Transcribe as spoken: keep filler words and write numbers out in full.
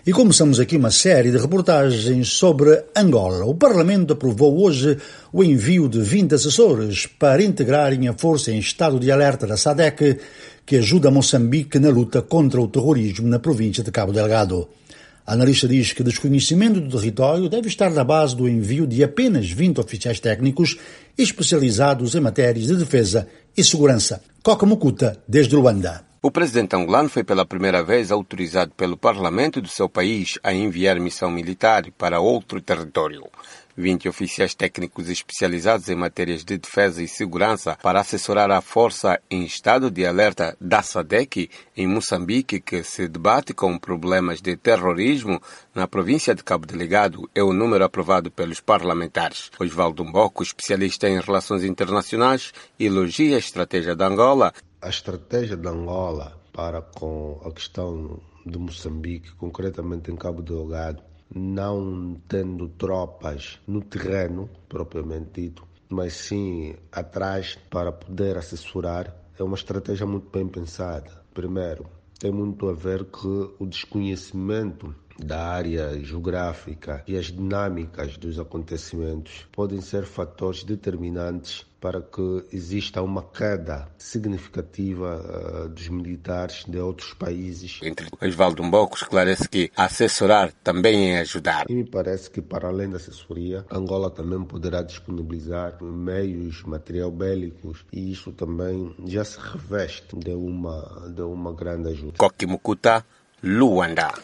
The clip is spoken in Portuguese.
E começamos aqui uma série de reportagens sobre Angola. O Parlamento aprovou hoje o envio de vinte assessores para integrarem a força em estado de alerta da SADC, que ajuda Moçambique na luta contra o terrorismo na província de Cabo Delgado. A analista diz que desconhecimento do território deve estar na base do envio de apenas vinte oficiais técnicos especializados em matérias de defesa e segurança. Coca Mukuta, desde Luanda. O presidente angolano foi pela primeira vez autorizado pelo parlamento do seu país a enviar missão militar para outro território. vinte oficiais técnicos especializados em matérias de defesa e segurança para assessorar a força em estado de alerta da SADC em Moçambique, que se debate com problemas de terrorismo na província de Cabo Delgado, é o número aprovado pelos parlamentares. Osvaldo Mboco, especialista em relações internacionais, elogia a estratégia da Angola. A estratégia da Angola para com a questão de Moçambique, concretamente em Cabo Delgado, não tendo tropas no terreno, propriamente dito, mas sim atrás para poder assessorar, é uma estratégia muito bem pensada. Primeiro, tem muito a ver com o desconhecimento da área geográfica e as dinâmicas dos acontecimentos podem ser fatores determinantes para que exista uma queda significativa uh, dos militares de outros países. Entre Osvaldo Mboco esclarece que assessorar também é ajudar. E me parece que, para além da assessoria, Angola também poderá disponibilizar meios, material bélicos, e isso também já se reveste de uma, de uma grande ajuda. Coca Mukuta, Luanda.